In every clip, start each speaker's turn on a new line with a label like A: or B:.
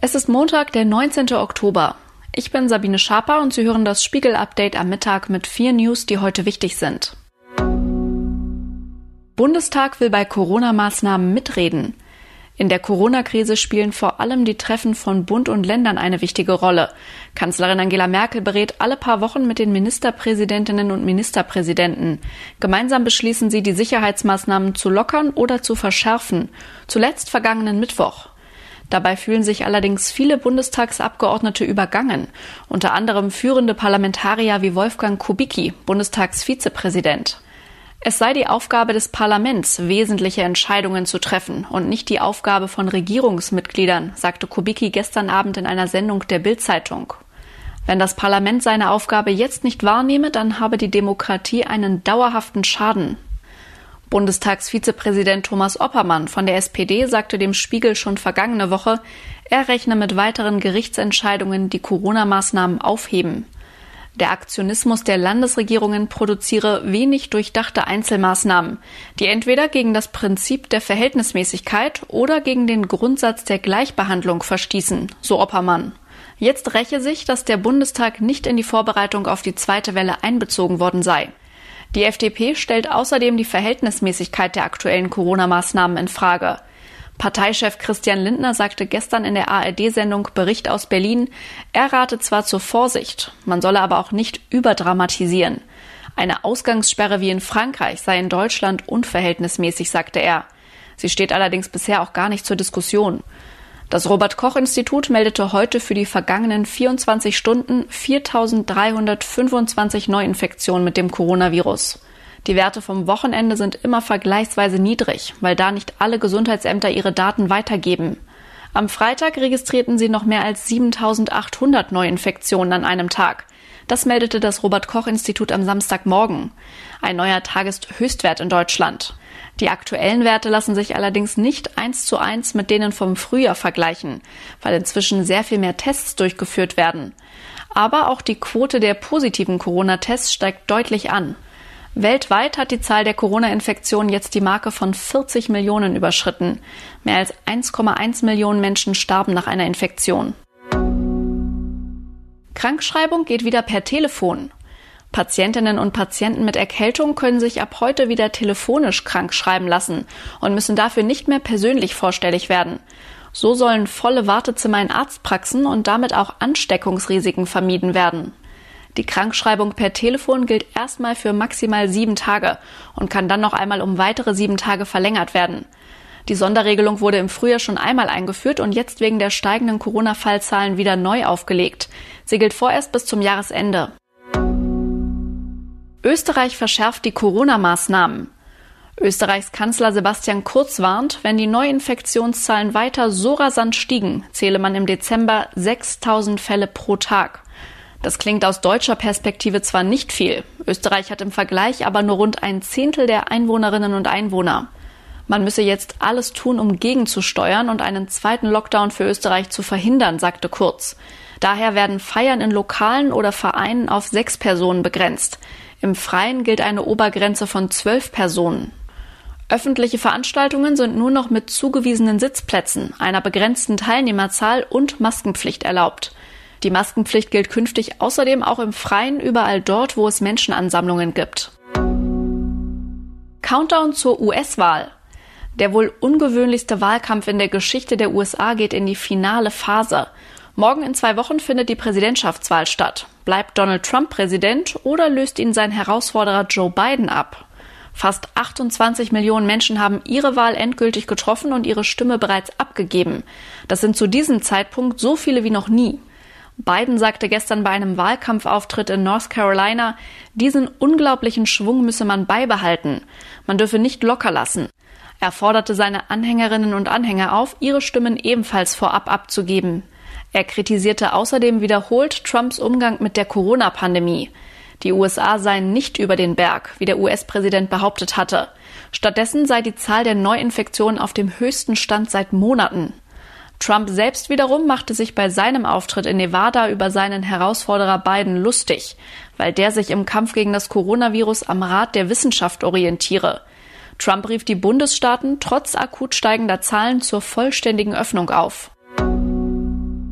A: Es ist Montag, der 19. Oktober. Ich bin Sabine Schaper und Sie hören das Spiegel-Update am Mittag mit 4 News, die heute wichtig sind. Bundestag will bei Corona-Maßnahmen mitreden. In der Corona-Krise spielen vor allem die Treffen von Bund und Ländern eine wichtige Rolle. Kanzlerin Angela Merkel berät alle paar Wochen mit den Ministerpräsidentinnen und Ministerpräsidenten. Gemeinsam beschließen sie, die Sicherheitsmaßnahmen zu lockern oder zu verschärfen. Zuletzt vergangenen Mittwoch. Dabei fühlen sich allerdings viele Bundestagsabgeordnete übergangen. Unter anderem führende Parlamentarier wie Wolfgang Kubicki, Bundestagsvizepräsident. Es sei die Aufgabe des Parlaments, wesentliche Entscheidungen zu treffen und nicht die Aufgabe von Regierungsmitgliedern, sagte Kubicki gestern Abend in einer Sendung der Bild-Zeitung. Wenn das Parlament seine Aufgabe jetzt nicht wahrnehme, dann habe die Demokratie einen dauerhaften Schaden. Bundestagsvizepräsident Thomas Oppermann von der SPD sagte dem Spiegel schon vergangene Woche, er rechne mit weiteren Gerichtsentscheidungen, die Corona-Maßnahmen aufheben. Der Aktionismus der Landesregierungen produziere wenig durchdachte Einzelmaßnahmen, die entweder gegen das Prinzip der Verhältnismäßigkeit oder gegen den Grundsatz der Gleichbehandlung verstießen, so Oppermann. Jetzt räche sich, dass der Bundestag nicht in die Vorbereitung auf die zweite Welle einbezogen worden sei. Die FDP stellt außerdem die Verhältnismäßigkeit der aktuellen Corona-Maßnahmen in Frage. Parteichef Christian Lindner sagte gestern in der ARD-Sendung Bericht aus Berlin, er rate zwar zur Vorsicht, man solle aber auch nicht überdramatisieren. Eine Ausgangssperre wie in Frankreich sei in Deutschland unverhältnismäßig, sagte er. Sie steht allerdings bisher auch gar nicht zur Diskussion. Das Robert-Koch-Institut meldete heute für die vergangenen 24 Stunden 4.325 Neuinfektionen mit dem Coronavirus. Die Werte vom Wochenende sind immer vergleichsweise niedrig, weil da nicht alle Gesundheitsämter ihre Daten weitergeben. Am Freitag registrierten sie noch mehr als 7.800 Neuinfektionen an einem Tag. Das meldete das Robert-Koch-Institut am Samstagmorgen. Ein neuer Tageshöchstwert in Deutschland. Die aktuellen Werte lassen sich allerdings nicht 1:1 mit denen vom Frühjahr vergleichen, weil inzwischen sehr viel mehr Tests durchgeführt werden. Aber auch die Quote der positiven Corona-Tests steigt deutlich an. Weltweit hat die Zahl der Corona-Infektionen jetzt die Marke von 40 Millionen überschritten. Mehr als 1,1 Millionen Menschen starben nach einer Infektion. Krankschreibung geht wieder per Telefon. Patientinnen und Patienten mit Erkältung können sich ab heute wieder telefonisch krankschreiben lassen und müssen dafür nicht mehr persönlich vorstellig werden. So sollen volle Wartezimmer in Arztpraxen und damit auch Ansteckungsrisiken vermieden werden. Die Krankschreibung per Telefon gilt erstmal für maximal 7 Tage und kann dann noch einmal um weitere 7 Tage verlängert werden. Die Sonderregelung wurde im Frühjahr schon einmal eingeführt und jetzt wegen der steigenden Corona-Fallzahlen wieder neu aufgelegt. Sie gilt vorerst bis zum Jahresende. Österreich verschärft die Corona-Maßnahmen. Österreichs Kanzler Sebastian Kurz warnt, wenn die Neuinfektionszahlen weiter so rasant stiegen, zähle man im Dezember 6.000 Fälle pro Tag. Das klingt aus deutscher Perspektive zwar nicht viel, Österreich hat im Vergleich aber nur rund 1/10 der Einwohnerinnen und Einwohner. Man müsse jetzt alles tun, um gegenzusteuern und einen zweiten Lockdown für Österreich zu verhindern, sagte Kurz. Daher werden Feiern in Lokalen oder Vereinen auf 6 Personen begrenzt. Im Freien gilt eine Obergrenze von 12 Personen. Öffentliche Veranstaltungen sind nur noch mit zugewiesenen Sitzplätzen, einer begrenzten Teilnehmerzahl und Maskenpflicht erlaubt. Die Maskenpflicht gilt künftig außerdem auch im Freien überall dort, wo es Menschenansammlungen gibt. Countdown zur US-Wahl. Der wohl ungewöhnlichste Wahlkampf in der Geschichte der USA geht in die finale Phase. Morgen in 2 Wochen findet die Präsidentschaftswahl statt. Bleibt Donald Trump Präsident oder löst ihn sein Herausforderer Joe Biden ab? Fast 28 Millionen Menschen haben ihre Wahl endgültig getroffen und ihre Stimme bereits abgegeben. Das sind zu diesem Zeitpunkt so viele wie noch nie. Biden sagte gestern bei einem Wahlkampfauftritt in North Carolina, diesen unglaublichen Schwung müsse man beibehalten. Man dürfe nicht locker lassen. Er forderte seine Anhängerinnen und Anhänger auf, ihre Stimmen ebenfalls vorab abzugeben. Er kritisierte außerdem wiederholt Trumps Umgang mit der Corona-Pandemie. Die USA seien nicht über den Berg, wie der US-Präsident behauptet hatte. Stattdessen sei die Zahl der Neuinfektionen auf dem höchsten Stand seit Monaten. Trump selbst wiederum machte sich bei seinem Auftritt in Nevada über seinen Herausforderer Biden lustig, weil der sich im Kampf gegen das Coronavirus am Rat der Wissenschaft orientiere. Trump rief die Bundesstaaten trotz akut steigender Zahlen zur vollständigen Öffnung auf.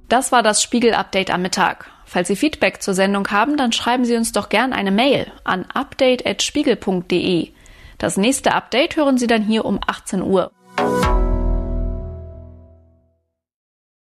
A: Das war das Spiegel-Update am Mittag. Falls Sie Feedback zur Sendung haben, dann schreiben Sie uns doch gern eine Mail an update@spiegel.de. Das nächste Update hören Sie dann hier um 18 Uhr.